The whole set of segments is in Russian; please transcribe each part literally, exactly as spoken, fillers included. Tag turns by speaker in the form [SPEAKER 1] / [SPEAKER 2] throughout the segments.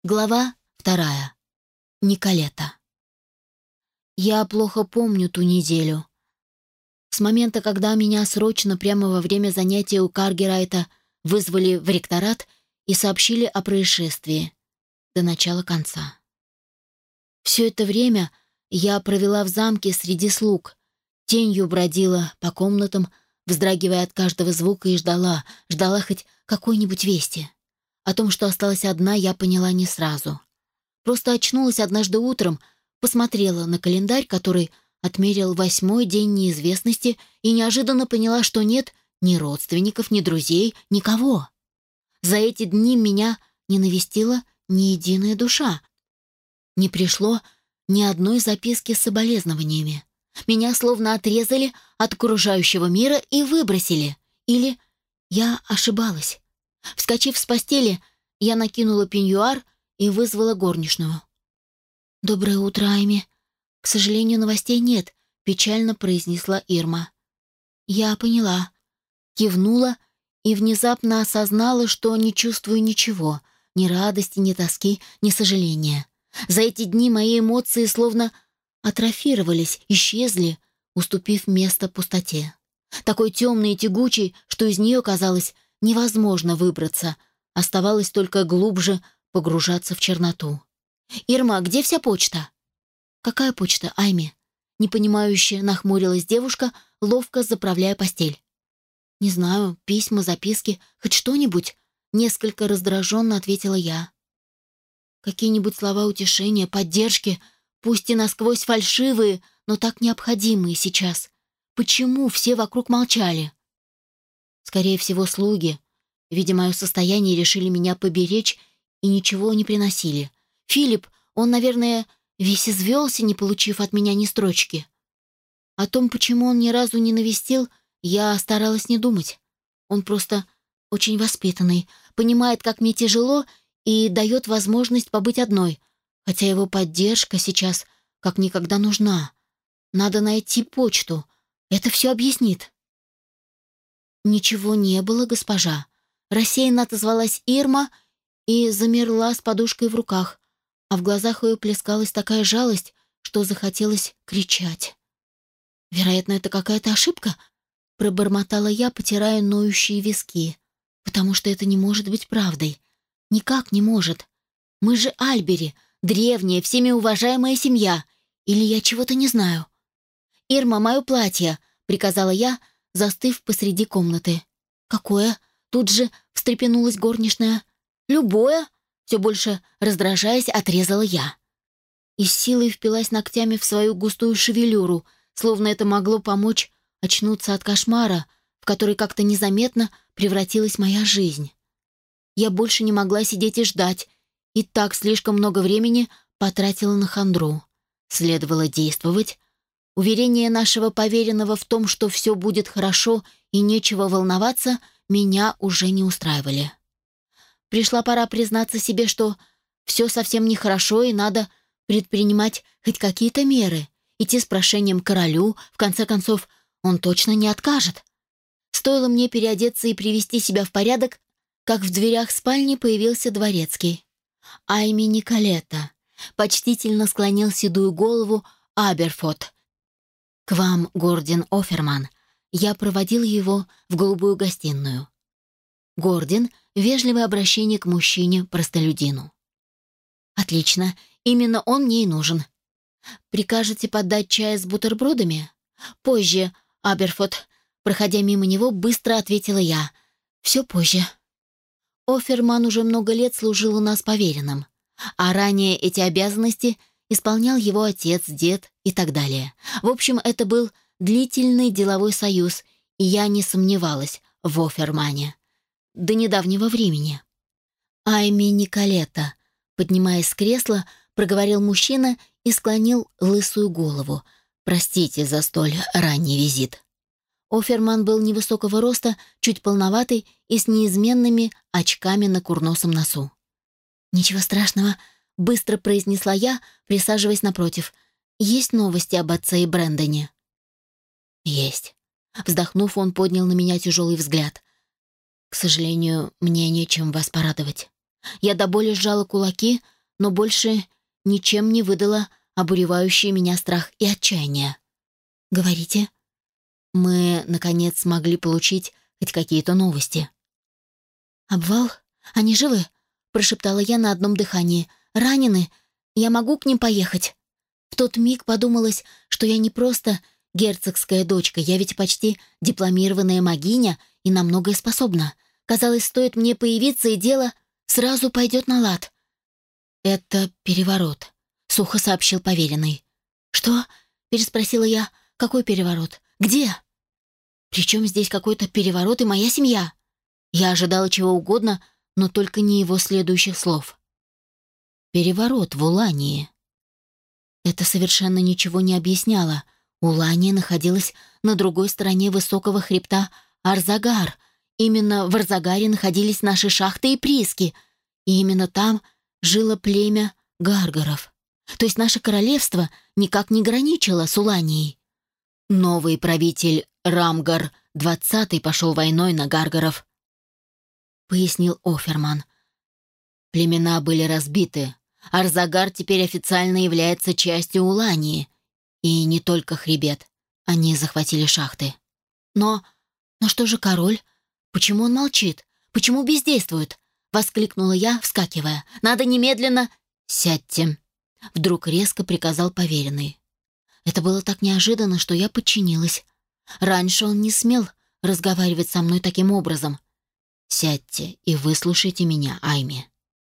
[SPEAKER 1] Глава вторая. Николета. Я плохо помню ту неделю. С момента, когда меня срочно прямо во время занятия у Каргерайта вызвали в ректорат и сообщили о происшествии, до начала конца. Все это время я провела в замке среди слуг, тенью бродила по комнатам, вздрагивая от каждого звука и ждала, ждала хоть какой-нибудь вести. О том, что осталась одна, я поняла не сразу. Просто очнулась однажды утром, посмотрела на календарь, который отмерил восьмой день неизвестности, и неожиданно поняла, что нет ни родственников, ни друзей, никого. За эти дни меня не навестила ни единая душа. Не пришло ни одной записки с соболезнованиями. Меня словно отрезали от окружающего мира и выбросили. Или я ошибалась. Вскочив с постели, я накинула пеньюар и вызвала горничную. «Доброе утро, Айми. К сожалению, новостей нет», — печально произнесла Ирма. Я поняла, кивнула и внезапно осознала, что не чувствую ничего, ни радости, ни тоски, ни сожаления. За эти дни мои эмоции словно атрофировались, исчезли, уступив место пустоте. Такой темной и тягучей, что из нее, казалось, невозможно выбраться, оставалось только глубже погружаться в черноту. «Ирма, где вся почта?» «Какая почта, Айми?» Непонимающе нахмурилась девушка, ловко заправляя постель. «Не знаю, письма, записки, хоть что-нибудь?» Несколько раздраженно ответила я. «Какие-нибудь слова утешения, поддержки, пусть и насквозь фальшивые, но так необходимые сейчас. Почему все вокруг молчали?» Скорее всего, слуги, видя мое состояние, решили меня поберечь и ничего не приносили. Филипп, он, наверное, весь извелся, не получив от меня ни строчки. О том, почему он ни разу не навестил, я старалась не думать. Он просто очень воспитанный, понимает, как мне тяжело, и дает возможность побыть одной, хотя его поддержка сейчас как никогда нужна. Надо найти почту. Это все объяснит. «Ничего не было, госпожа», — рассеянно отозвалась Ирма и замерла с подушкой в руках, а в глазах ее плескалась такая жалость, что захотелось кричать. «Вероятно, это какая-то ошибка», — пробормотала я, потирая ноющие виски, «потому что это не может быть правдой. Никак не может. Мы же Альбери, древняя, всеми уважаемая семья. Или я чего-то не знаю?» «Ирма, мое платье», — приказала я, застыв посреди комнаты. «Какое?» — тут же встрепенулась горничная. «Любое», — все больше раздражаясь, отрезала я. И с силой впилась ногтями в свою густую шевелюру, словно это могло помочь очнуться от кошмара, в который как-то незаметно превратилась моя жизнь. Я больше не могла сидеть и ждать, и так слишком много времени потратила на хандру. Следовало действовать. Уверение нашего поверенного в том, что все будет хорошо и нечего волноваться, меня уже не устраивали. Пришла пора признаться себе, что все совсем нехорошо и надо предпринимать хоть какие-то меры, идти с прошением к королю, в конце концов, он точно не откажет. Стоило мне переодеться и привести себя в порядок, как в дверях спальни появился дворецкий. «Айми Николета», — почтительно склонил седую голову Аберфот. «К вам, Гордин Оферман». Я проводил его в голубую гостиную. Гордин — вежливое обращение к мужчине-простолюдину. «Отлично, именно он мне и нужен. Прикажете подать чай с бутербродами?» «Позже, Аберфот», проходя мимо него, быстро ответила я. «Все позже». Оферман уже много лет служил у нас поверенным, а ранее эти обязанности исполнял его отец, дед и так далее. В общем, это был длительный деловой союз, и я не сомневалась в Офермане. До недавнего времени. «Айми Николета», поднимаясь с кресла, проговорил мужчина и склонил лысую голову. «Простите за столь ранний визит». Оферман был невысокого роста, чуть полноватый и с неизменными очками на курносом носу. «Ничего страшного», — быстро произнесла я, присаживаясь напротив. «Есть новости об отце и Брэндоне?» «Есть». Вздохнув, он поднял на меня тяжелый взгляд. «К сожалению, мне нечем вас порадовать». Я до боли сжала кулаки, но больше ничем не выдала обуревающий меня страх и отчаяние. «Говорите?» Мы, наконец, смогли получить хоть какие-то новости. «Обвал? Они живы?» — прошептала я на одном дыхании. «Ранены? Я могу к ним поехать?» В тот миг подумалось, что я не просто герцогская дочка, я ведь почти дипломированная магиня и на многое способна. Казалось, стоит мне появиться, и дело сразу пойдет на лад. «Это переворот», — сухо сообщил поверенный. «Что?» — переспросила я. «Какой переворот? Где?» «Причем здесь какой-то переворот и моя семья?» Я ожидала чего угодно, но только не его следующих слов. «Переворот в Улании». Это совершенно ничего не объясняло. Улания находилась на другой стороне высокого хребта Арзагар. Именно в Арзагаре находились наши шахты и прииски, и именно там жило племя гаргаров. То есть наше королевство никак не граничило с Уланией. Новый правитель Рамгар двадцатый пошел войной на гаргаров, пояснил Оферман. Племена были разбиты. Арзагар теперь официально является частью Улании. И не только хребет. Они захватили шахты. Но... но что же король? Почему он молчит? Почему бездействует? Воскликнула я, вскакивая. Надо немедленно... «Сядьте», — вдруг резко приказал поверенный. Это было так неожиданно, что я подчинилась. Раньше он не смел разговаривать со мной таким образом. «Сядьте и выслушайте меня, Айми.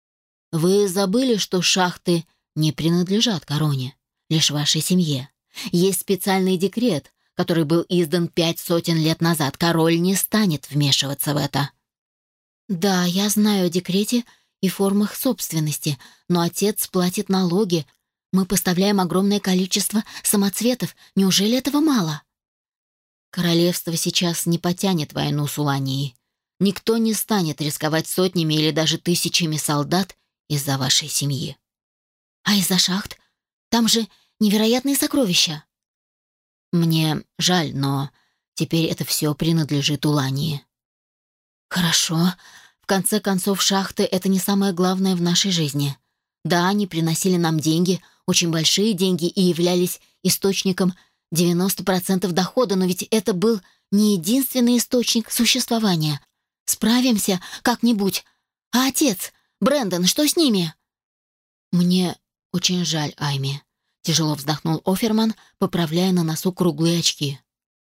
[SPEAKER 1] Вы забыли, что шахты не принадлежат короне, лишь вашей семье. Есть специальный декрет, который был издан пять сотен лет назад. Король не станет вмешиваться в это». «Да, я знаю о декрете и формах собственности, но отец платит налоги. Мы поставляем огромное количество самоцветов. Неужели этого мало?» «Королевство сейчас не потянет войну с Уланией. Никто не станет рисковать сотнями или даже тысячами солдат из-за вашей семьи». «А из-за шахт? Там же невероятные сокровища». «Мне жаль, но теперь это все принадлежит Улании». «Хорошо. В конце концов, шахты — это не самое главное в нашей жизни. Да, они приносили нам деньги, очень большие деньги, и являлись источником девяноста процентов дохода, но ведь это был не единственный источник существования. Справимся как-нибудь. А отец, Брэндон, что с ними?» «Мне очень жаль, Айми», — тяжело вздохнул Оферман, поправляя на носу круглые очки.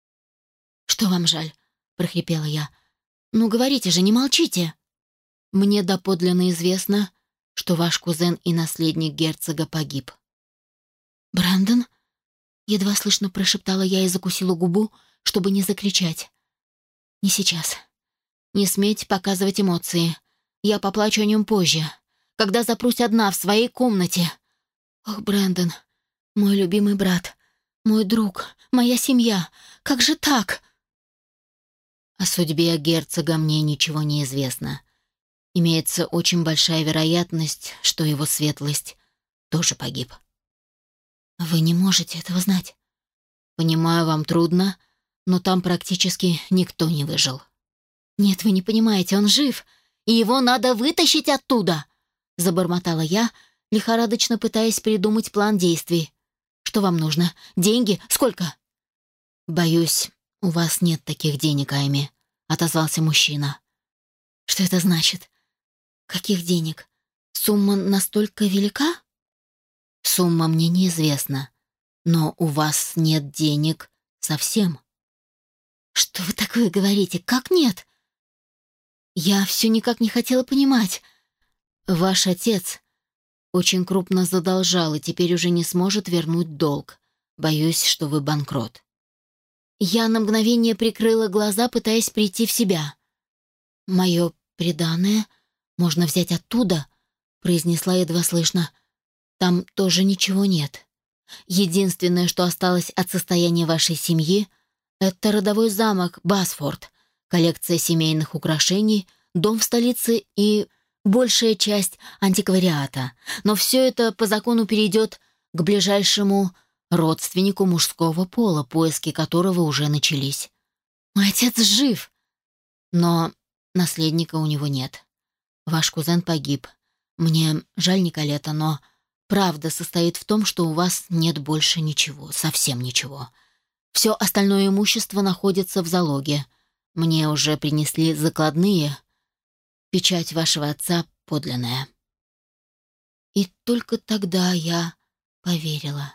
[SPEAKER 1] «Что вам жаль?» — прохрипела я. «Ну, говорите же, не молчите». «Мне доподлинно известно, что ваш кузен и наследник герцога погиб». «Брэндон?» — едва слышно прошептала я и закусила губу, чтобы не закричать. «Не сейчас. Не сметь показывать эмоции. Я поплачу о нем позже, когда запрусь одна в своей комнате. Ох, Брэндон, мой любимый брат, мой друг, моя семья. Как же так?» «О судьбе герцога мне ничего не известно. Имеется очень большая вероятность, что его светлость тоже погиб». «Вы не можете этого знать». «Понимаю, вам трудно, но там практически никто не выжил». «Нет, вы не понимаете, он жив, и его надо вытащить оттуда», — забормотала я, лихорадочно пытаясь придумать план действий. «Что вам нужно? Деньги? Сколько?» «Боюсь, у вас нет таких денег, Айми», — отозвался мужчина. «Что это значит? Каких денег? Сумма настолько велика?» «Сумма мне неизвестна, но у вас нет денег совсем». «Что вы такое говорите? Как нет?» Я все никак не хотела понимать. «Ваш отец очень крупно задолжал и теперь уже не сможет вернуть долг. Боюсь, что вы банкрот». Я на мгновение прикрыла глаза, пытаясь прийти в себя. «Мое приданое можно взять оттуда», — произнесла едва слышно. «Там тоже ничего нет. Единственное, что осталось от состояния вашей семьи, это родовой замок Басфорд, коллекция семейных украшений, дом в столице и большая часть антиквариата. Но все это по закону перейдет к ближайшему родственнику мужского пола, поиски которого уже начались. Мой отец жив, но наследника у него нет. Ваш кузен погиб. Мне жаль, Николета, но правда состоит в том, что у вас нет больше ничего, совсем ничего. Все остальное имущество находится в залоге. Мне уже принесли закладные. Печать вашего отца подлинная». И только тогда я поверила.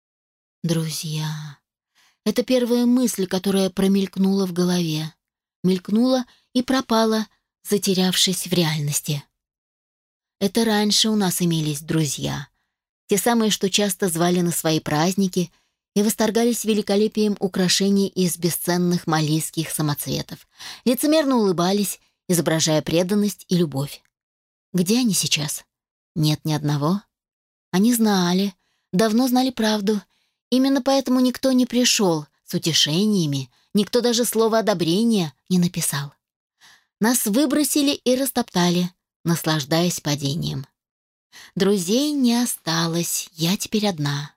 [SPEAKER 1] Друзья. Это первая мысль, которая промелькнула в голове. Мелькнула и пропала, затерявшись в реальности. Это раньше у нас имелись друзья. Те самые, что часто звали на свои праздники и восторгались великолепием украшений из бесценных малийских самоцветов. Лицемерно улыбались, изображая преданность и любовь. Где они сейчас? Нет ни одного. Они знали, давно знали правду. Именно поэтому никто не пришел с утешениями, никто даже слова одобрения не написал. Нас выбросили и растоптали, наслаждаясь падением. Друзей не осталось, я теперь одна.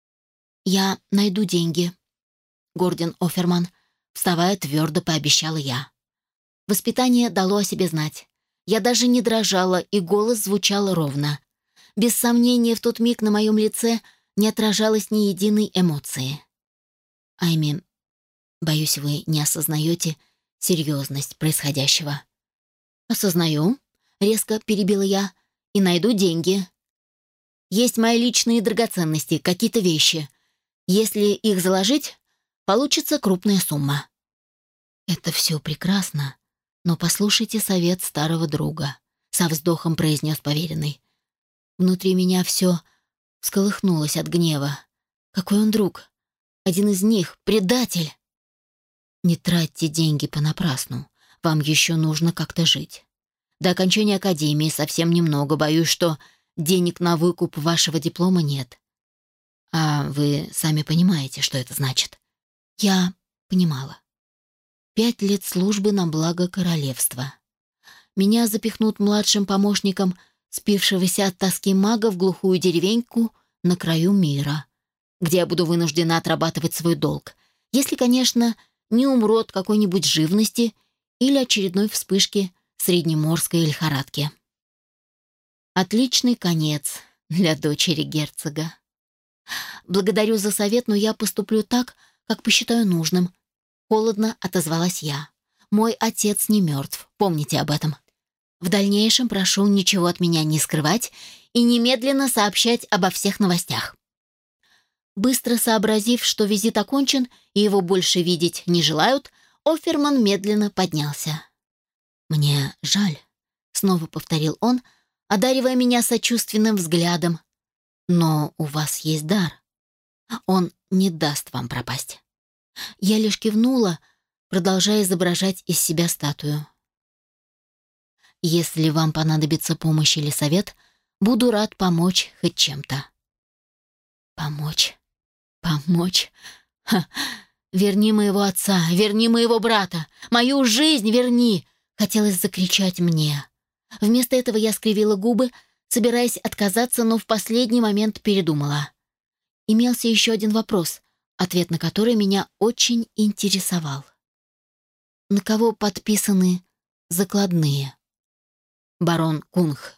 [SPEAKER 1] «Я найду деньги», — Гордон Оферман, вставая, твердо пообещала я. Воспитание дало о себе знать. Я даже не дрожала, и голос звучал ровно. Без сомнения, в тот миг на моем лице не отражалось ни единой эмоции. «Айми, боюсь, вы не осознаете серьезность происходящего». «Осознаю», — резко перебила я, — «и найду деньги. Есть мои личные драгоценности, какие-то вещи. Если их заложить, получится крупная сумма». «Это все прекрасно, но послушайте совет старого друга», — со вздохом произнес поверенный. Внутри меня все всколыхнулось от гнева. Какой он друг? Один из них — предатель. «Не тратьте деньги понапрасну. Вам еще нужно как-то жить. До окончания академии совсем немного. Боюсь, что денег на выкуп вашего диплома нет. А вы сами понимаете, что это значит». Я понимала. Пять лет службы на благо королевства. Меня запихнут младшим помощником спившегося от тоски мага в глухую деревеньку на краю мира, где я буду вынуждена отрабатывать свой долг, если, конечно, не умру от какой-нибудь живности или очередной вспышки среднеморской лихорадки. Отличный конец для дочери герцога. «Благодарю за совет, но я поступлю так, как посчитаю нужным», — холодно отозвалась я. «Мой отец не мертв, помните об этом. В дальнейшем прошу ничего от меня не скрывать и немедленно сообщать обо всех новостях». Быстро сообразив, что визит окончен и его больше видеть не желают, Оферман медленно поднялся. «Мне жаль», — снова повторил он, одаривая меня сочувственным взглядом. «Но у вас есть дар. Он не даст вам пропасть». Я лишь кивнула, продолжая изображать из себя статую. «Если вам понадобится помощь или совет, буду рад помочь хоть чем-то». «Помочь? Помочь? Ха! Верни моего отца, верни моего брата, мою жизнь верни!» Хотелось закричать мне. Вместо этого я скривила губы, собираясь отказаться, но в последний момент передумала. Имелся еще один вопрос, ответ на который меня очень интересовал. На кого подписаны закладные? Барон Кунг.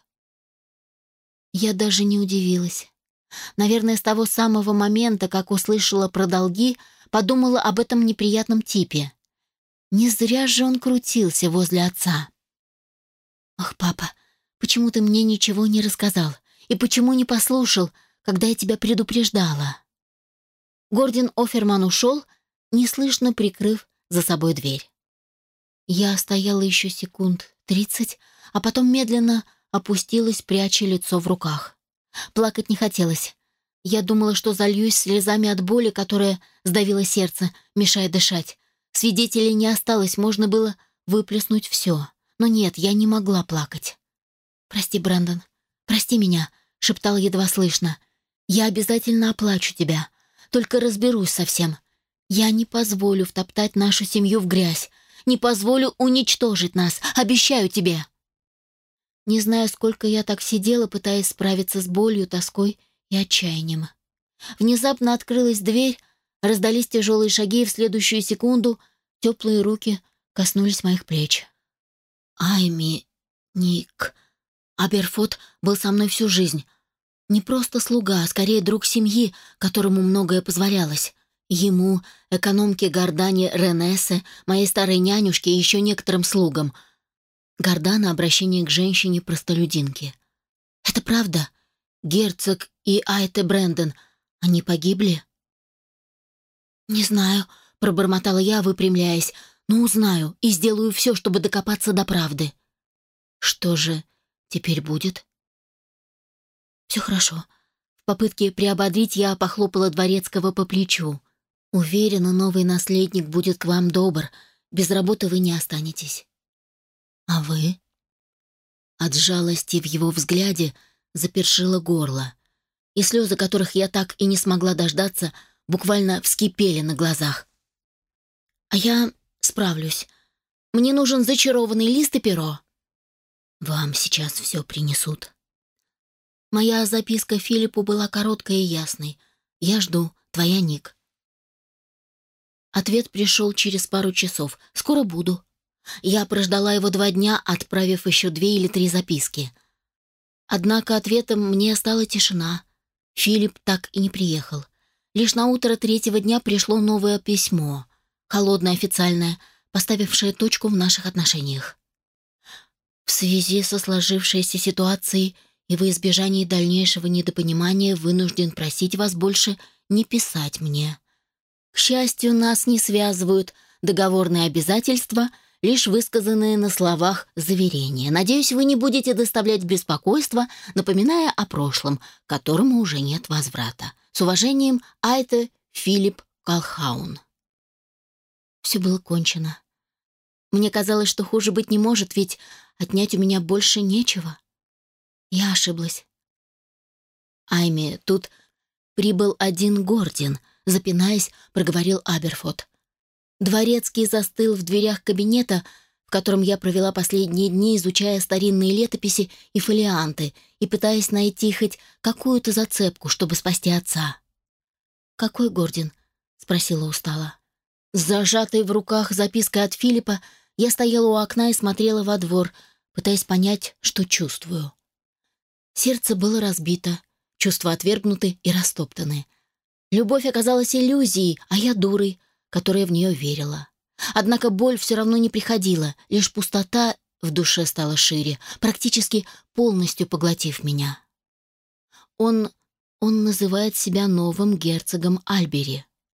[SPEAKER 1] Я даже не удивилась. Наверное, с того самого момента, как услышала про долги, подумала об этом неприятном типе. Не зря же он крутился возле отца. «Ах, папа, почему ты мне ничего не рассказал? И почему не послушал, когда я тебя предупреждала?» Гордон Оферман ушел, неслышно прикрыв за собой дверь. Я стояла еще секунд тридцать, а потом медленно опустилась, пряча лицо в руках. Плакать не хотелось. Я думала, что зальюсь слезами от боли, которая сдавила сердце, мешая дышать. Свидетелей не осталось, можно было выплеснуть все. Но нет, я не могла плакать. «Прости, Брэндон, прости меня», — шептала едва слышно. «Я обязательно оплачу тебя. Только разберусь со всем. Я не позволю втоптать нашу семью в грязь. Не позволю уничтожить нас. Обещаю тебе». Не знаю, сколько я так сидела, пытаясь справиться с болью, тоской и отчаянием. Внезапно открылась дверь, раздались тяжелые шаги, и в следующую секунду теплые руки коснулись моих плеч. «Айми, Ник...» Аберфот был со мной всю жизнь. Не просто слуга, а скорее друг семьи, которому многое позволялось. Ему, экономке Гордане Ренессе, моей старой нянюшке и еще некоторым слугам. Гордана — обращение к женщине-простолюдинке. «Это правда? Герцог и Айте Брэндон, они погибли?» «Не знаю», — пробормотала я, выпрямляясь, «но узнаю и сделаю все, чтобы докопаться до правды». «Что же теперь будет?» «Все хорошо». В попытке приободрить я похлопала дворецкого по плечу. «Уверена, новый наследник будет к вам добр. Без работы вы не останетесь». «А вы?» От жалости в его взгляде запершило горло, и слезы, которых я так и не смогла дождаться, буквально вскипели на глазах. «А я справлюсь. Мне нужен зачарованный лист и перо». «Вам сейчас все принесут». Моя записка Филиппу была короткой и ясной. «Я жду. Твоя Ник». Ответ пришел через пару часов. «Скоро буду». Я прождала его два дня, отправив еще две или три записки. Однако ответом мне стала тишина. Филипп так и не приехал. Лишь на утро третьего дня пришло новое письмо, холодное, официальное, поставившее точку в наших отношениях. В связи со сложившейся ситуацией и во избежании дальнейшего недопонимания вынужден просить вас больше не писать мне. К счастью, нас не связывают договорные обязательства, лишь высказанные на словах заверения. Надеюсь, вы не будете доставлять беспокойство, напоминая о прошлом, к которому уже нет возврата. С уважением, Айте Филипп Колхаун. Все было кончено. Мне казалось, что хуже быть не может, ведь отнять у меня больше нечего. Я ошиблась. «Айми, тут прибыл один Гордин», — запинаясь, проговорил Аберфот. Дворецкий застыл в дверях кабинета, в котором я провела последние дни, изучая старинные летописи и фолианты и пытаясь найти хоть какую-то зацепку, чтобы спасти отца. «Какой Гордин?» — спросила устало. С зажатой в руках запиской от Филиппа я стояла у окна и смотрела во двор, пытаясь понять, что чувствую. Сердце было разбито, чувства отвергнуты и растоптаны. Любовь оказалась иллюзией, а я дурой, которая в нее верила. Однако боль все равно не приходила, лишь пустота в душе стала шире, практически полностью поглотив меня. Он... он называет себя новым герцогом Альбери.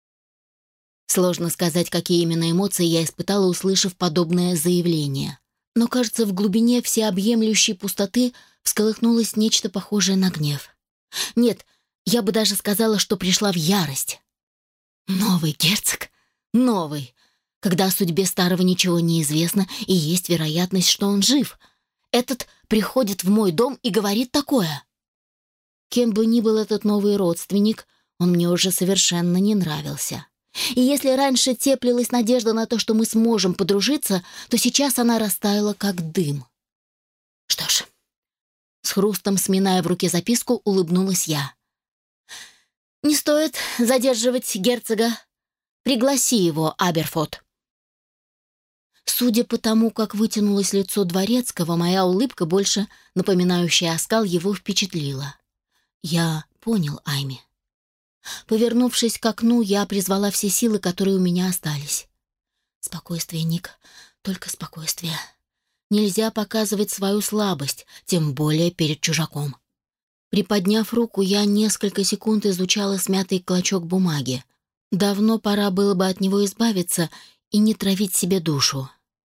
[SPEAKER 1] Сложно сказать, какие именно эмоции я испытала, услышав подобное заявление. Но, кажется, в глубине всеобъемлющей пустоты всколыхнулось нечто похожее на гнев. Нет, я бы даже сказала, что пришла в ярость. Новый герцог? Новый. Когда о судьбе старого ничего не известно, и есть вероятность, что он жив. Этот приходит в мой дом и говорит такое. Кем бы ни был этот новый родственник, он мне уже совершенно не нравился. И если раньше теплилась надежда на то, что мы сможем подружиться, то сейчас она растаяла, как дым. Что ж, с хрустом сминая в руке записку, улыбнулась я. «Не стоит задерживать герцога. Пригласи его, Аберфот». Судя по тому, как вытянулось лицо дворецкого, моя улыбка, больше напоминающая оскал, его впечатлила. Я понял Айми. Повернувшись к окну, я призвала все силы, которые у меня остались. Спокойствие, Ник, только спокойствие. Нельзя показывать свою слабость, тем более перед чужаком. Приподняв руку, я несколько секунд изучала смятый клочок бумаги. Давно пора было бы от него избавиться и не травить себе душу.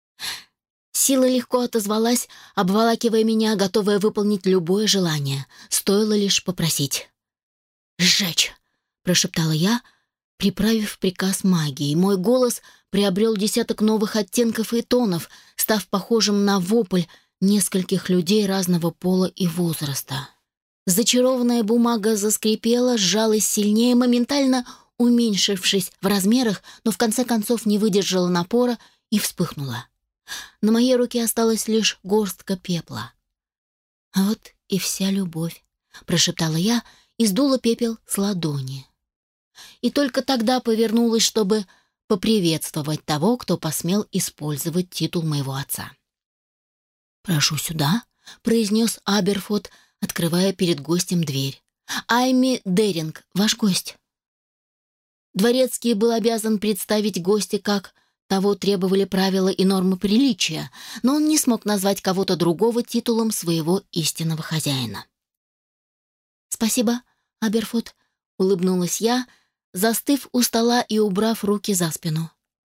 [SPEAKER 1] Сила легко отозвалась, обволакивая меня, готовая выполнить любое желание. Стоило лишь попросить. «Сжечь!» — прошептала я, приправив приказ магии. Мой голос приобрел десяток новых оттенков и тонов, став похожим на вопль нескольких людей разного пола и возраста. Зачарованная бумага заскрипела, сжалась сильнее, моментально уменьшившись в размерах, но в конце концов не выдержала напора и вспыхнула. На моей руке осталась лишь горстка пепла. «А вот и вся любовь», — прошептала я и сдула пепел с ладони. И только тогда повернулась, чтобы поприветствовать того, кто посмел использовать титул моего отца. «Прошу сюда», — произнес Аберфот, открывая перед гостем дверь. «Айми Деринг, ваш гость». Дворецкий был обязан представить гостя, как того требовали правила и нормы приличия, но он не смог назвать кого-то другого титулом своего истинного хозяина. «Спасибо, Аберфот», — улыбнулась я, застыв у стола и убрав руки за спину.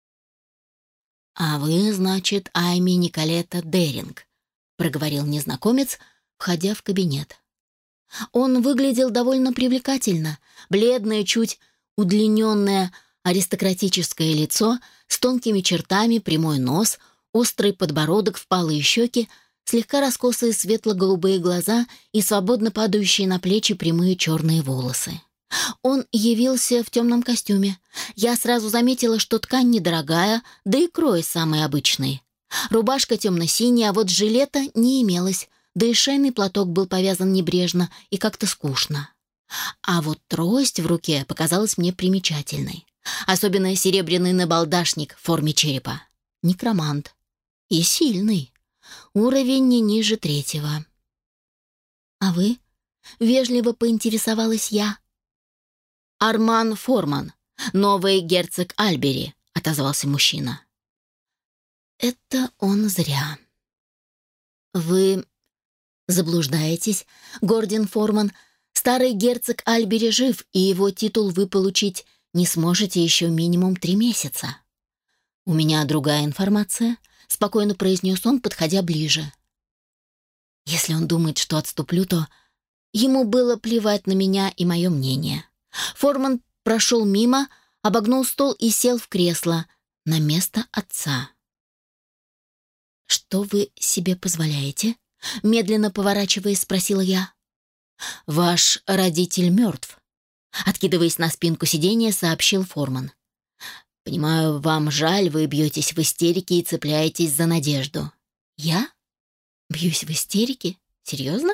[SPEAKER 1] «А вы, значит, Айми Николета Деринг», — проговорил незнакомец, входя в кабинет. Он выглядел довольно привлекательно, бледное, чуть удлиненное аристократическое лицо с тонкими чертами, прямой нос, острый подбородок, впалые щеки, слегка раскосые светло-голубые глаза и свободно падающие на плечи прямые черные волосы. Он явился в темном костюме. Я сразу заметила, что ткань недорогая, да и крой самый обычный. Рубашка темно-синяя, а вот жилета не имелось, да и шейный платок был повязан небрежно и как-то скучно. А вот трость в руке показалась мне примечательной. Особенно серебряный набалдашник в форме черепа. Некромант. И сильный. Уровень не ниже третьего. «А вы?» — вежливо поинтересовалась я. «Арман Форман, новый герцог Альбери», — отозвался мужчина. «Это он зря». «Вы заблуждаетесь, Гордин Форман. Старый герцог Альбери жив, и его титул вы получить не сможете еще минимум три месяца». «У меня другая информация», — спокойно произнес он, подходя ближе. «Если он думает, что отступлю, то ему было плевать на меня и мое мнение». Форман прошел мимо, обогнул стол и сел в кресло на место отца. «Что вы себе позволяете?» — медленно поворачиваясь, спросила я. «Ваш родитель мертв», — откидываясь на спинку сиденья, сообщил Форман. «Понимаю, вам жаль, вы бьетесь в истерике и цепляетесь за надежду». «Я? Бьюсь в истерике? Серьезно?»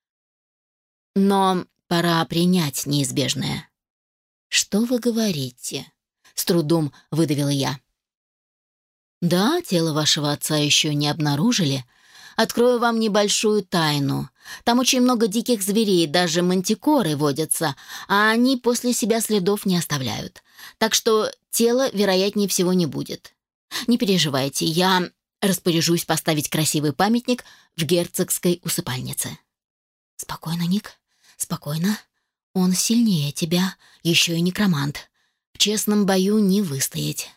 [SPEAKER 1] «Но пора принять неизбежное». «Что вы говорите?» — с трудом выдавила я. «Да, тело вашего отца еще не обнаружили. Открою вам небольшую тайну. Там очень много диких зверей, даже мантикоры водятся, а они после себя следов не оставляют. Так что тела, вероятнее всего, не будет. Не переживайте, я распоряжусь поставить красивый памятник в герцогской усыпальнице». «Спокойно, Ник, спокойно. Он сильнее тебя, еще и некромант. В честном бою не выстоять».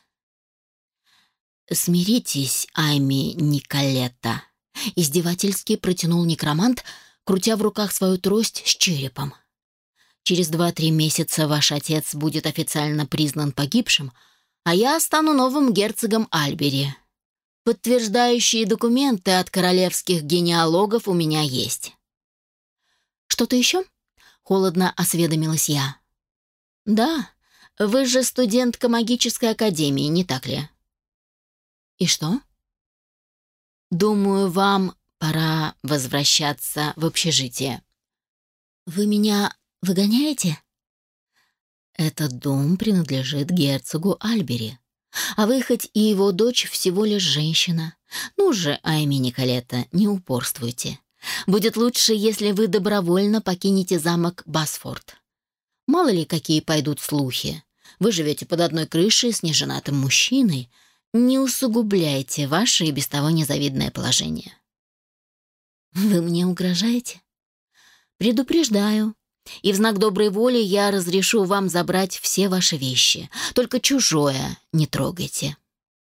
[SPEAKER 1] «Смиритесь, Айми Николета», — издевательски протянул некромант, крутя в руках свою трость с черепом. «Через два-три месяца ваш отец будет официально признан погибшим, а я стану новым герцогом Альбери. Подтверждающие документы от королевских генеалогов у меня есть». «Что-то еще?» — холодно осведомилась я. «Да, вы же студентка магической академии, не так ли?» «И что?» «Думаю, вам пора возвращаться в общежитие». «Вы меня выгоняете?» «Этот дом принадлежит герцогу Альбери, а вы хоть и его дочь всего лишь женщина. Ну же, Айми Николета, не упорствуйте. Будет лучше, если вы добровольно покинете замок Басфорд. Мало ли, какие пойдут слухи. Вы живете под одной крышей с неженатым мужчиной. Не усугубляйте ваше и без того незавидное положение». «Вы мне угрожаете?» «Предупреждаю. И в знак доброй воли я разрешу вам забрать все ваши вещи. Только чужое не трогайте».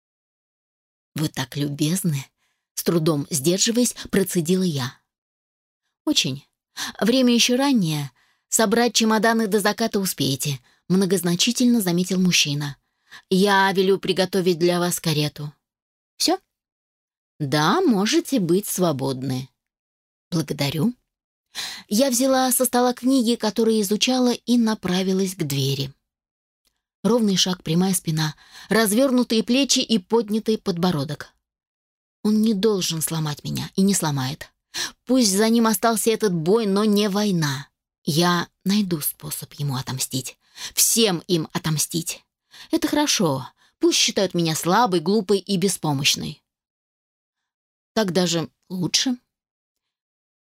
[SPEAKER 1] «Вы так любезны», — с трудом сдерживаясь, процедила я. «Очень. Время еще раннее. Собрать чемоданы до заката успеете», — многозначительно заметил мужчина. «Я велю приготовить для вас карету». «Все?» «Да, можете быть свободны». «Благодарю». Я взяла со стола книги, которые изучала, и направилась к двери. Ровный шаг, прямая спина, развернутые плечи и поднятый подбородок. Он не должен сломать меня и не сломает. Пусть за ним остался этот бой, но не война. Я найду способ ему отомстить. Всем им отомстить. Это хорошо. Пусть считают меня слабой, глупой и беспомощной. Так даже лучше.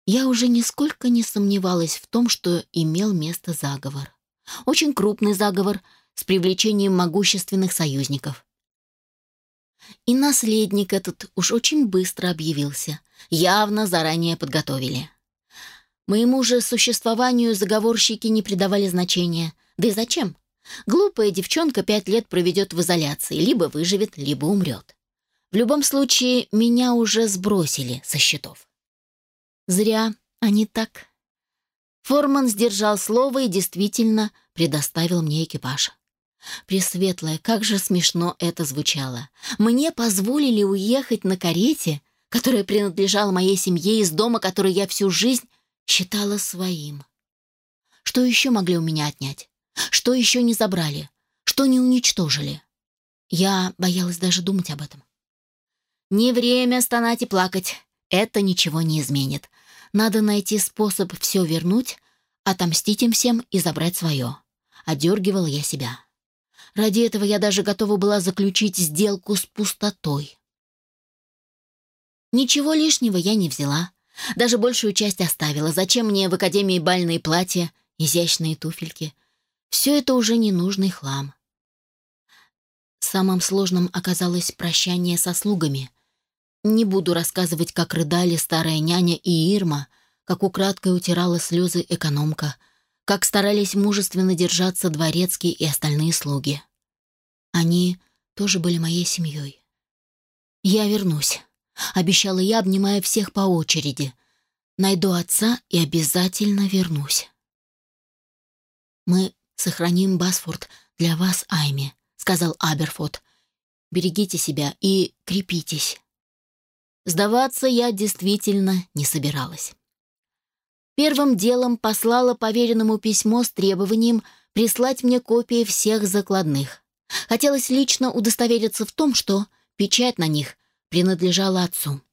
[SPEAKER 1] Я уже нисколько не сомневалась в том, что имел место заговор. Очень крупный заговор с привлечением могущественных союзников. И наследник этот уж очень быстро объявился. Явно заранее подготовили. Моему же существованию заговорщики не придавали значения. Да и зачем? Глупая девчонка пять лет проведет в изоляции. Либо выживет, либо умрет. В любом случае, меня уже сбросили со счетов. Зря они так. Форман сдержал слово и действительно предоставил мне экипаж. Пресветлая, как же смешно это звучало. Мне позволили уехать на карете, которая принадлежала моей семье, из дома, который я всю жизнь считала своим. Что еще могли у меня отнять? Что еще не забрали? Что не уничтожили? Я боялась даже думать об этом. Не время стонать и плакать. Это ничего не изменит. Надо найти способ все вернуть, отомстить им всем и забрать свое. Одергивала я себя. Ради этого я даже готова была заключить сделку с пустотой. Ничего лишнего я не взяла. Даже большую часть оставила. Зачем мне в академии бальные платья, изящные туфельки? Все это уже ненужный хлам. Самым сложным оказалось прощание со слугами. Не буду рассказывать, как рыдали старая няня и Ирма, как украдкой утирала слезы экономка, как старались мужественно держаться дворецкий и остальные слуги. Они тоже были моей семьей. «Я вернусь», — обещала я, обнимая всех по очереди. «Найду отца и обязательно вернусь». «Мы сохраним Басфорд для вас, Айми», — сказал Аберфот. «Берегите себя и крепитесь». Сдаваться я действительно не собиралась. Первым делом послала поверенному письмо с требованием прислать мне копии всех закладных. Хотелось лично удостовериться в том, что печать на них принадлежала отцу.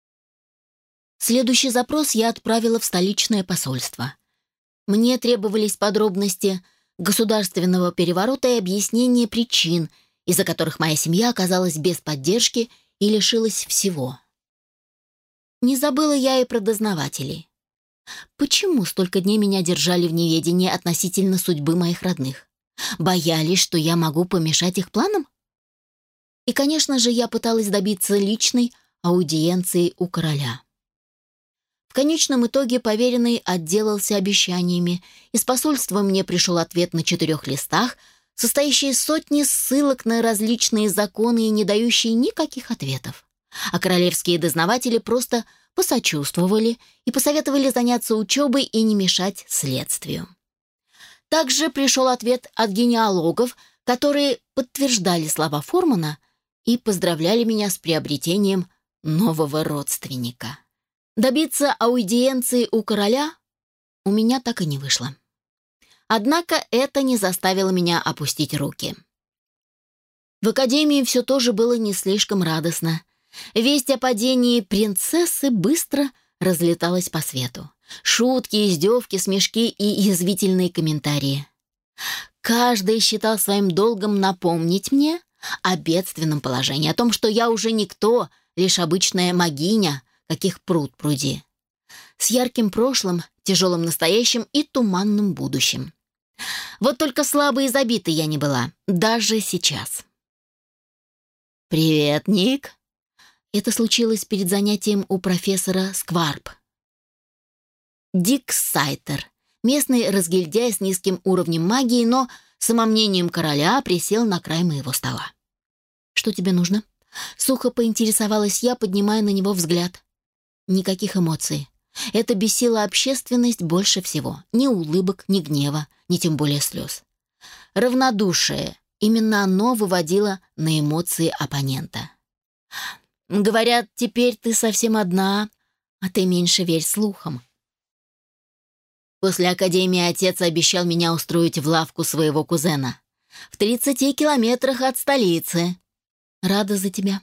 [SPEAKER 1] Следующий запрос я отправила в столичное посольство. Мне требовались подробности государственного переворота и объяснение причин, из-за которых моя семья оказалась без поддержки и лишилась всего. Не забыла я и про дознавателей. Почему столько дней меня держали в неведении относительно судьбы моих родных? Боялись, что я могу помешать их планам? И, конечно же, я пыталась добиться личной аудиенции у короля. В конечном итоге поверенный отделался обещаниями. Из посольства мне пришел ответ на четырех листах, состоящий из сотни ссылок на различные законы и не дающий никаких ответов. А королевские дознаватели просто посочувствовали и посоветовали заняться учебой и не мешать следствию. Также пришел ответ от генеалогов, которые подтверждали слова Формана и поздравляли меня с приобретением нового родственника. Добиться аудиенции у короля у меня так и не вышло. Однако это не заставило меня опустить руки. В академии все тоже было не слишком радостно. Весть о падении принцессы быстро разлеталась по свету. Шутки, издевки, смешки и язвительные комментарии. Каждый считал своим долгом напомнить мне о бедственном положении, о том, что я уже никто, лишь обычная могиня, каких пруд пруди. С ярким прошлым, тяжелым настоящим и туманным будущим. Вот только слабой и забитой я не была, даже сейчас. «Привет, Ник!» Это случилось перед занятием у профессора Скварп. Дик Сайтер, местный разгильдяй с низким уровнем магии, но самомнением короля присел на край моего стола. «Что тебе нужно?» Сухо поинтересовалась я, поднимая на него взгляд. Никаких эмоций. Это бесило общественность больше всего. Ни улыбок, ни гнева, ни тем более слез. Равнодушие. Именно оно выводило на эмоции оппонента. «Говорят, теперь ты совсем одна, а ты меньше верь слухам». После академии отец обещал меня устроить в лавку своего кузена. В тридцати километрах от столицы. Рада за тебя.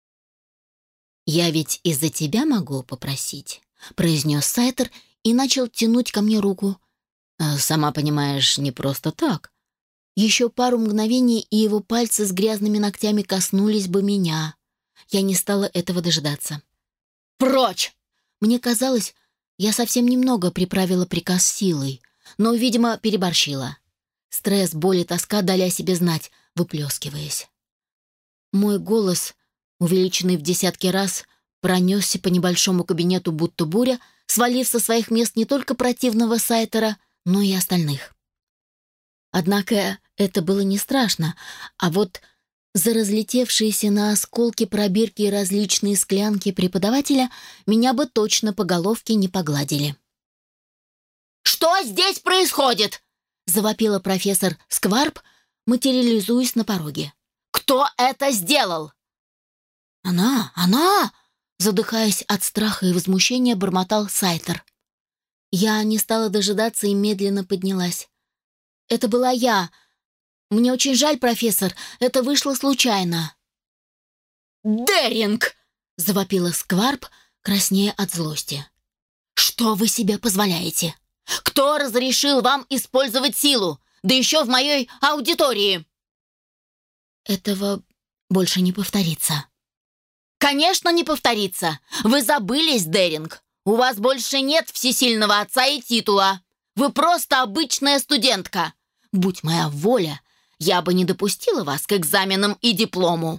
[SPEAKER 1] «Я ведь из-за тебя могу попросить», — произнес Сайтер и начал тянуть ко мне руку. «А, сама понимаешь, не просто так. Еще пару мгновений, и его пальцы с грязными ногтями коснулись бы меня. Я не стала этого дожидаться. «Прочь!» Мне казалось, Я совсем немного приправила приказ силой, но, видимо, переборщила. Стресс, боль и тоска дали о себе знать, выплескиваясь. Мой голос, увеличенный в десятки раз, пронесся по небольшому кабинету будто буря, свалив со своих мест не только противного Сайтера, но и остальных. Однако это было не страшно, а вот за разлетевшиеся на осколки пробирки и различные склянки преподавателя меня бы точно по головке не погладили.
[SPEAKER 2] «Что здесь происходит?»
[SPEAKER 1] — завопила профессор Скварп, материализуясь на пороге.
[SPEAKER 2] «Кто это сделал?»
[SPEAKER 1] «Она! Она!» — задыхаясь от страха и возмущения, бормотал Сайтер. Я не стала дожидаться и медленно поднялась. «Это была я. Мне очень жаль, профессор, это вышло случайно».
[SPEAKER 2] «Деринг!»
[SPEAKER 1] — завопила Скварп, краснея от злости.
[SPEAKER 2] «Что вы себе позволяете? Кто разрешил вам использовать силу? Да еще в моей аудитории!»
[SPEAKER 1] «Этого больше не повторится».
[SPEAKER 2] «Конечно, не повторится! Вы забылись, Деринг! У вас больше нет всесильного отца и титула! Вы просто обычная студентка! Будь моя воля, я бы не допустила вас к экзаменам и диплому!»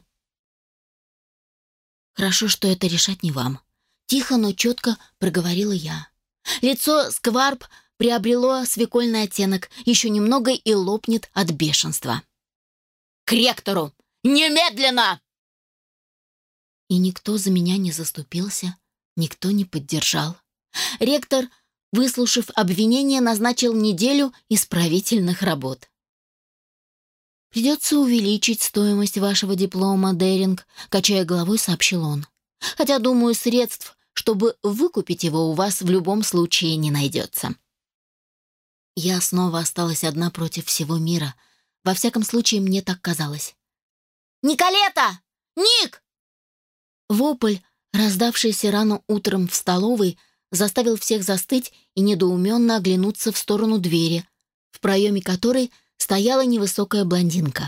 [SPEAKER 1] «Хорошо, что это решать не вам», — тихо, но четко проговорила я. Лицо Скварп приобрело свекольный оттенок, еще немного и лопнет от бешенства.
[SPEAKER 2] «К ректору! Немедленно!»
[SPEAKER 1] И никто за меня не заступился, никто не поддержал. Ректор, выслушав обвинение, назначил неделю исправительных работ. «Придется увеличить стоимость вашего диплома, Деринг», — качая головой, сообщил он. «Хотя, думаю, средств, чтобы выкупить его, у вас в любом случае не найдется». Я снова осталась одна против всего мира. Во всяком случае, мне так казалось.
[SPEAKER 2] «Николета! Ник!»
[SPEAKER 1] Вопль, раздавшийся рано утром в столовой, заставил всех застыть и недоуменно оглянуться в сторону двери, в проеме которой стояла невысокая блондинка.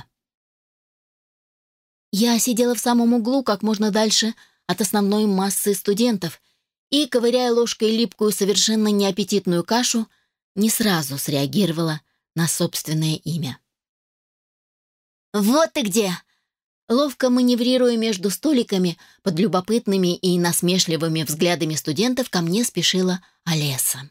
[SPEAKER 1] Я сидела в самом углу, как можно дальше от основной массы студентов, и, ковыряя ложкой липкую, совершенно неаппетитную кашу, не сразу среагировала на собственное имя. «Вот ты где!» Ловко маневрируя между столиками, под любопытными и насмешливыми взглядами студентов, ко мне спешила Олеса.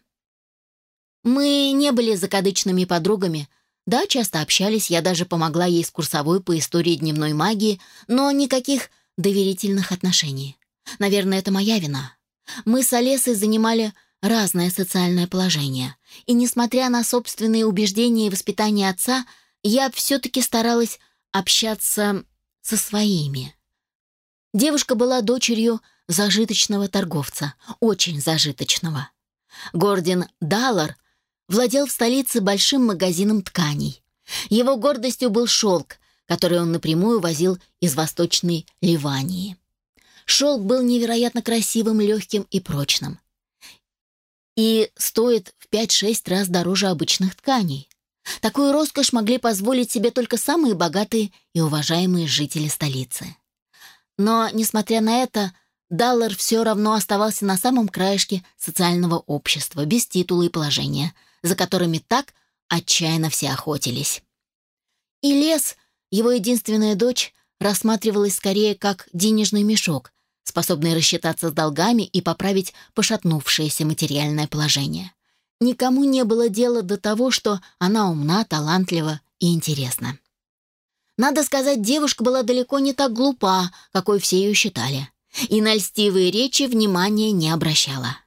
[SPEAKER 1] Мы не были закадычными подругами. Да, часто общались, я даже помогла ей с курсовой по истории дневной магии, но никаких доверительных отношений. Наверное, это моя вина. Мы с Олесой занимали разное социальное положение, и, несмотря на собственные убеждения и воспитание отца, я все-таки старалась общаться со своими. Девушка была дочерью зажиточного торговца, очень зажиточного. Гордин Даллар владел в столице большим магазином тканей. Его гордостью был шелк, который он напрямую возил из Восточной Ливании. Шелк был невероятно красивым, легким и прочным. И стоит в пять-шесть раз дороже обычных тканей. Такую роскошь могли позволить себе только самые богатые и уважаемые жители столицы. Но, несмотря на это, Даллар все равно оставался на самом краешке социального общества, без титула и положения, за которыми так отчаянно все охотились. И Лес, его единственная дочь, рассматривалась скорее как денежный мешок, способный рассчитаться с долгами и поправить пошатнувшееся материальное положение. Никому не было дела до того, что она умна, талантлива и интересна. Надо сказать, девушка была далеко не так глупа, какой все ее считали, и на льстивые речи внимания не обращала.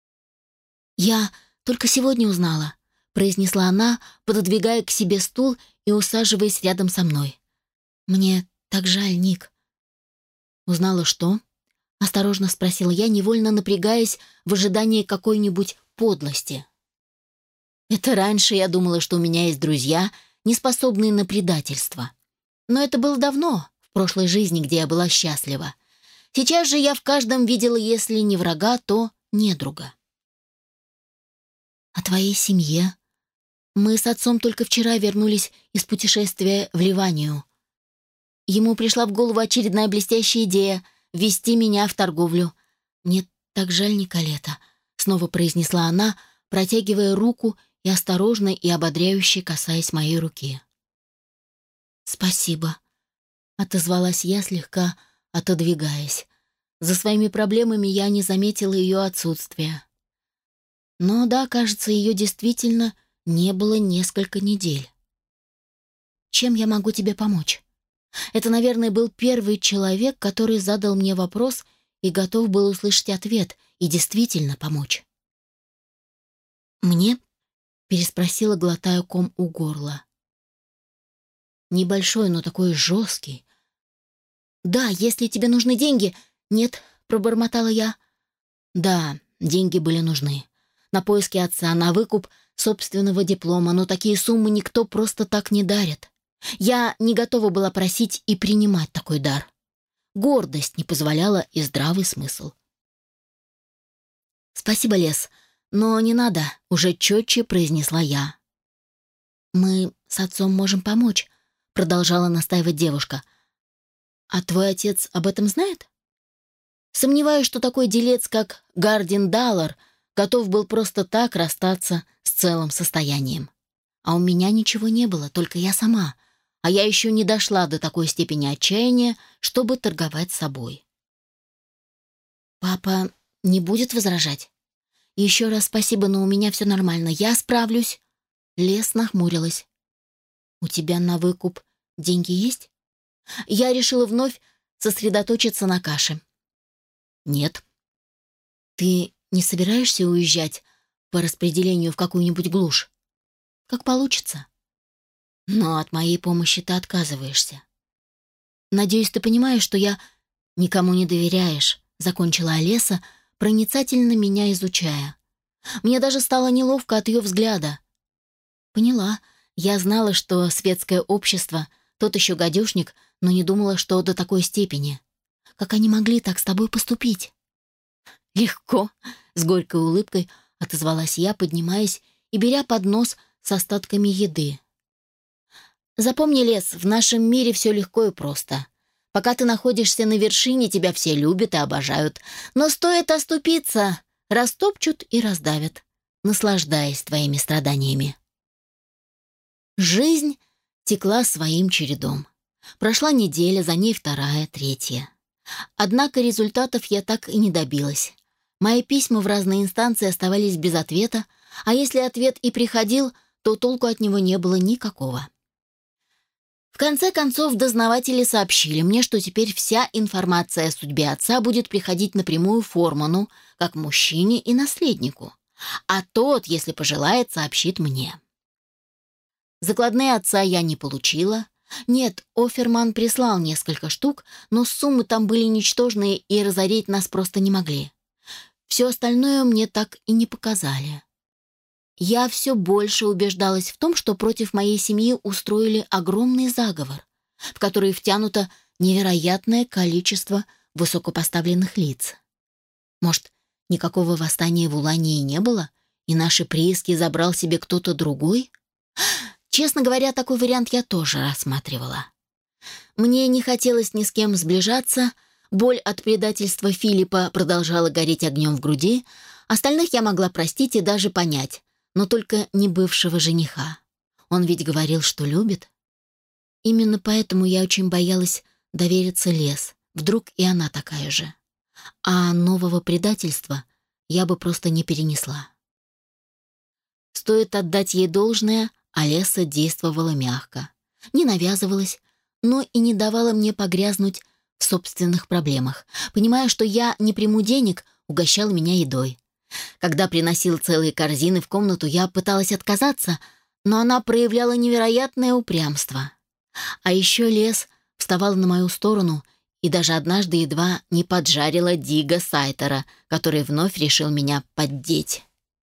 [SPEAKER 1] «Я только сегодня узнала», — произнесла она, пододвигая к себе стул и усаживаясь рядом со мной. «Мне так жаль, Ник». «Узнала что?» — осторожно спросила я, невольно напрягаясь в ожидании какой-нибудь подлости. Это раньше я думала, что у меня есть друзья, не способные на предательство. Но это было давно, в прошлой жизни, где я была счастлива. Сейчас же я в каждом видела, если не врага, то недруга. «О твоей семье. Мы с отцом только вчера вернулись из путешествия в Ливанию. Ему пришла в голову очередная блестящая идея — ввести меня в торговлю. Мне так жаль, Николета», снова произнесла она, протягивая руку и осторожно и ободряюще касаясь моей руки. «Спасибо», — отозвалась я, слегка отодвигаясь. За своими проблемами я не заметила ее отсутствия. Но да, кажется, ее действительно не было несколько недель. «Чем я могу тебе помочь?» Это, наверное, был первый человек, который задал мне вопрос и готов был услышать ответ и действительно помочь. «Мне?» — переспросила, глотая ком у горла. Небольшой, но такой жесткий. «Да, если тебе нужны деньги...» «Нет», — пробормотала я. Да, деньги были нужны. На поиски отца, на выкуп собственного диплома, но такие суммы никто просто так не дарит. Я не готова была просить и принимать такой дар. Гордость не позволяла и здравый смысл. «Спасибо, Лес, но не надо», — уже четче произнесла я. «Мы с отцом можем помочь», — продолжала настаивать девушка. «А твой отец об этом знает?» Сомневаюсь, что такой делец, как Гардин Даллар, готов был просто так расстаться с целым состоянием. А у меня ничего не было, только я сама, а я еще не дошла до такой степени отчаяния, чтобы торговать собой. «Папа не будет возражать? Еще раз спасибо, но у меня все нормально, я справлюсь». Лес нахмурилась. «У тебя на выкуп деньги есть?» Я решила вновь сосредоточиться на каше. «Нет». «Ты не собираешься уезжать по распределению в какую-нибудь глушь?» «Как получится». «Но от моей помощи ты отказываешься». «Надеюсь, ты понимаешь, что я никому не доверяешь», — закончила Олеса, проницательно меня изучая. Мне даже стало неловко от ее взгляда. «Поняла. Я знала, что светское общество — тот еще гадюшник, но не думала, что до такой степени. Как они могли так с тобой поступить?» «Легко», — с горькой улыбкой отозвалась я, поднимаясь и беря поднос с остатками еды. «Запомни, Лес, в нашем мире все легко и просто. Пока ты находишься на вершине, тебя все любят и обожают. Но стоит оступиться, растопчут и раздавят, наслаждаясь твоими страданиями». Жизнь текла своим чередом. Прошла неделя, за ней вторая, третья. Однако результатов я так и не добилась. Мои письма в разные инстанции оставались без ответа, а если ответ и приходил, то толку от него не было никакого. В конце концов, дознаватели сообщили мне, что теперь вся информация о судьбе отца будет приходить напрямую Форману, как мужчине и наследнику, а тот, если пожелает, сообщит мне. Закладные отца я не получила. Нет, Оферман прислал несколько штук, но суммы там были ничтожные и разорить нас просто не могли. Все остальное мне так и не показали. Я все больше убеждалась в том, что против моей семьи устроили огромный заговор, в который втянуто невероятное количество высокопоставленных лиц. Может, никакого восстания в Улании не было, и наши прииски забрал себе кто-то другой? Честно говоря, такой вариант я тоже рассматривала. Мне не хотелось ни с кем сближаться, боль от предательства Филиппа продолжала гореть огнем в груди, остальных я могла простить и даже понять, но только не бывшего жениха. Он ведь говорил, что любит. Именно поэтому я очень боялась довериться Лес, вдруг и она такая же. А нового предательства я бы просто не перенесла. Стоит отдать ей должное, Олеса действовала мягко, не навязывалась, но и не давала мне погрязнуть в собственных проблемах. Понимая, что я не приму денег, угощала меня едой. Когда приносил целые корзины в комнату, я пыталась отказаться, но она проявляла невероятное упрямство. А еще Лес вставала на мою сторону и даже однажды едва не поджарила Дига Сайтера, который вновь решил меня поддеть.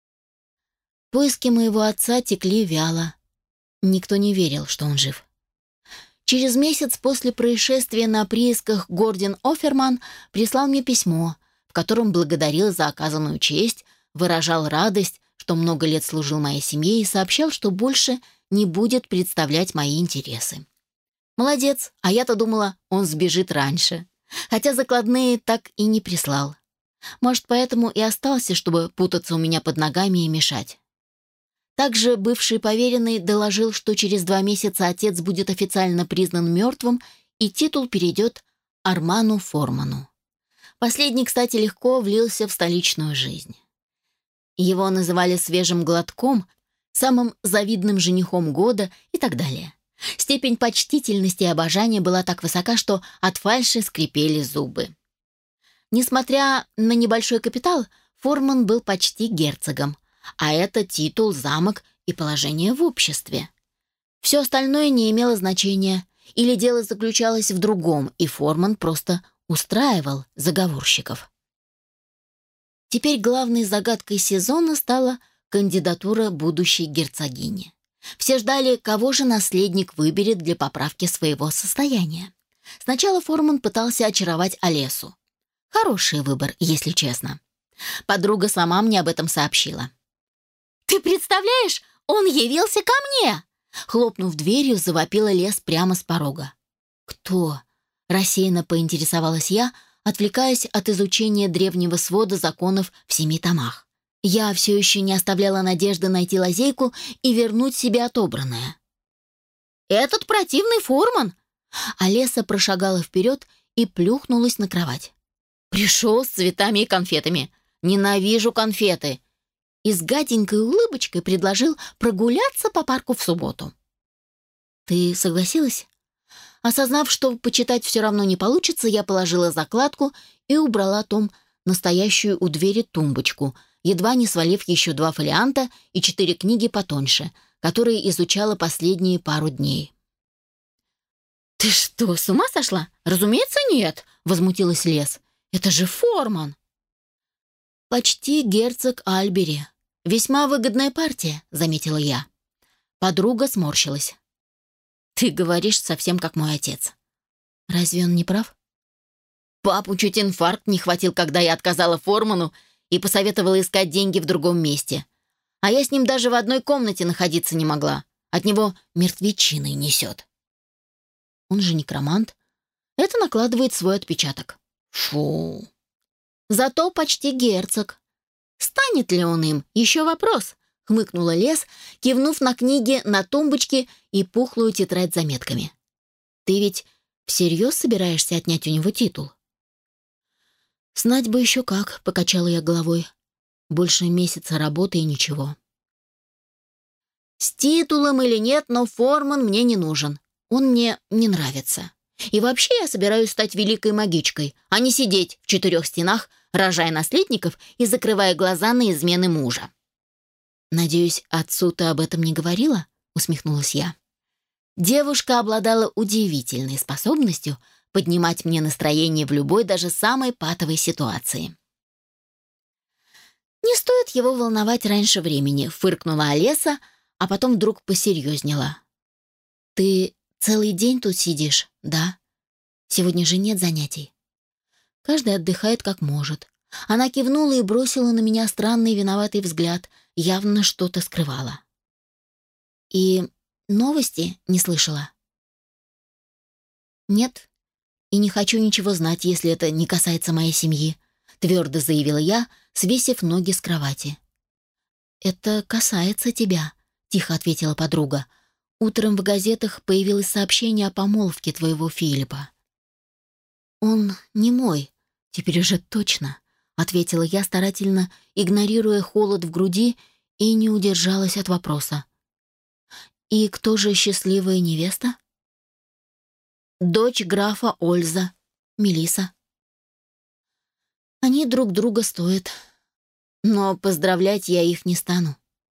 [SPEAKER 1] Поиски моего отца текли вяло. Никто не верил, что он жив. Через месяц после происшествия на приисках Гордин Оферман прислал мне письмо, в котором благодарил за оказанную честь, выражал радость, что много лет служил моей семье и сообщал, что больше не будет представлять мои интересы. Молодец, а я-то думала, он сбежит раньше, хотя закладные так и не прислал. Может, поэтому и остался, чтобы путаться у меня под ногами и мешать. Также бывший поверенный доложил, что через два месяца отец будет официально признан мертвым, и титул перейдет Арману Форману. Последний, кстати, легко влился в столичную жизнь. Его называли свежим глотком, самым завидным женихом года и так далее. Степень почтительности и обожания была так высока, что от фальши скрипели зубы. Несмотря на небольшой капитал, Форман был почти герцогом, а это титул, замок и положение в обществе. Все остальное не имело значения, или дело заключалось в другом, и Форман просто устраивал заговорщиков. Теперь главной загадкой сезона стала кандидатура будущей герцогини. Все ждали, кого же наследник выберет для поправки своего состояния. Сначала Форман пытался очаровать Олесу. Хороший выбор, если честно. Подруга сама мне об этом сообщила. «Ты представляешь, он явился ко мне!» Хлопнув дверью, завопила Лес прямо с порога. «Кто?» — рассеянно поинтересовалась я, отвлекаясь от изучения древнего свода законов в семи томах. Я все еще не оставляла надежды найти лазейку и вернуть себе отобранное. «Этот противный Форман!» Олеса прошагала вперед и плюхнулась на кровать. «Пришел с цветами и конфетами. Ненавижу конфеты!» И с гаденькой улыбочкой предложил прогуляться по парку в субботу. «Ты согласилась?» Осознав, что почитать все равно не получится, я положила закладку и убрала том настоящую у двери тумбочку, едва не свалив еще два фолианта и четыре книги потоньше, которые изучала последние пару дней. «Ты что, с ума сошла? Разумеется, нет!» — возмутилась Лес. «Это же Форман!» «Почти герцог Альбери. Весьма выгодная партия», — заметила я. Подруга сморщилась. «Ты говоришь совсем как мой отец. Разве он не прав?» «Папу чуть инфаркт не хватил, когда я отказала Форману и посоветовала искать деньги в другом месте. А я с ним даже в одной комнате находиться не могла. От него мертвечиной несет». «Он же некромант. Это накладывает свой отпечаток». «Фу». «Зато почти герцог. Станет ли он им? Еще вопрос», — хмыкнула Лес, кивнув на книги на тумбочке и пухлую тетрадь с заметками. «Ты ведь всерьез собираешься отнять у него титул?» «Знать бы еще как», — покачала я головой. «Больше месяца работы и ничего». «С титулом или нет, но Форман мне не нужен. Он мне не нравится. И вообще я собираюсь стать великой магичкой, а не сидеть в четырех стенах, рожая наследников и закрывая глаза на измены мужа». «Надеюсь, отцу ты об этом не говорила?» — усмехнулась я. Девушка обладала удивительной способностью поднимать мне настроение в любой, даже самой патовой ситуации. «Не стоит его волновать раньше времени», — фыркнула Олеса, а потом вдруг посерьезнела. «Ты целый день тут сидишь, да? Сегодня же нет занятий». Каждый отдыхает как может. Она кивнула и бросила на меня странный виноватый взгляд, явно что-то скрывала. «И новости не слышала?» «Нет, и не хочу ничего знать, если это не касается моей семьи», твердо заявила я, свесив ноги с кровати. «Это касается тебя», — тихо ответила подруга. «Утром в газетах появилось сообщение о помолвке твоего Филиппа». «Он не мой, теперь уже точно», — ответила я, старательно игнорируя холод в груди, и не удержалась от вопроса. «И кто же счастливая невеста?» «Дочь графа Ольза, Мелиса». «Они друг друга стоят, но поздравлять я их не стану».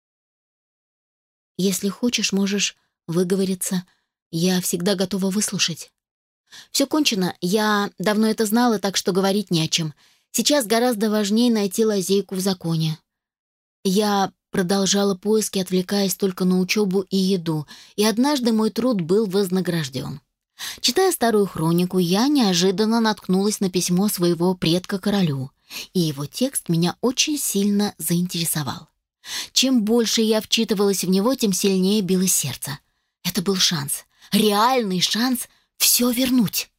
[SPEAKER 1] «Если хочешь, можешь выговориться. Я всегда готова выслушать». «Все кончено. Я давно это знала, так что говорить не о чем. Сейчас гораздо важнее найти лазейку в законе». Я продолжала поиски, отвлекаясь только на учебу и еду, и однажды мой труд был вознагражден. Читая старую хронику, я неожиданно наткнулась на письмо своего предка королю, и его текст меня очень сильно заинтересовал. Чем больше я вчитывалась в него, тем сильнее билось сердце. Это был шанс, реальный шанс все вернуть.